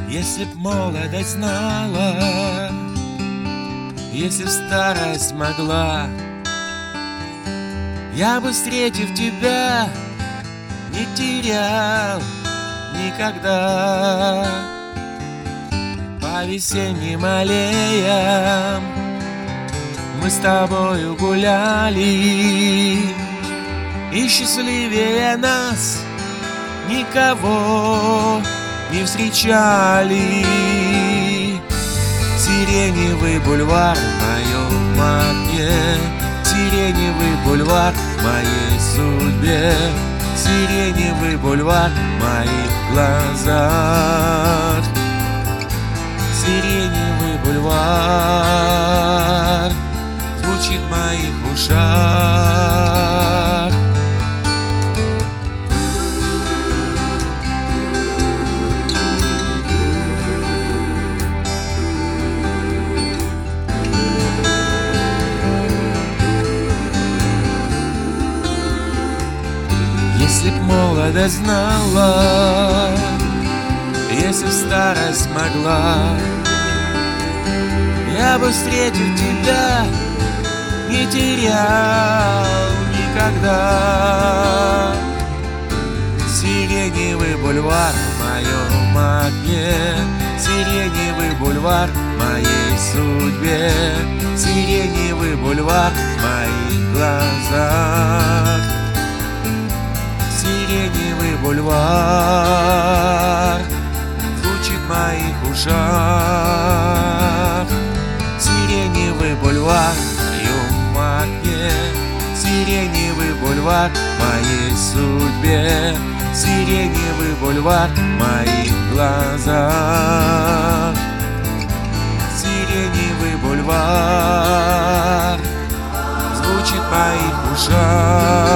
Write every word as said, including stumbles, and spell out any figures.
Если б молодость знала, если б старость могла, я бы, встретив тебя, не терял никогда. По весенним аллеям мы с тобою гуляли, и счастливее нас никого не встречали. Сиреневый бульвар в моем окне, сиреневый бульвар в моей судьбе, сиреневый бульвар в моих глазах. Сиреневый бульвар звучит в моих ушах. Если б молодость знала, если б старость могла, я бы, встретив тебя, не терял никогда. Сиреневый бульвар в моем окне, сиреневый бульвар в моей судьбе, сиреневый бульвар в моих глазах. Сиреневый бульвар звучит в моих ушах. Сиреневый бульвар в моем окне, сиреневый бульвар в моей судьбе, сиреневый бульвар в моих глазах. Сиреневый бульвар звучит в моих ушах.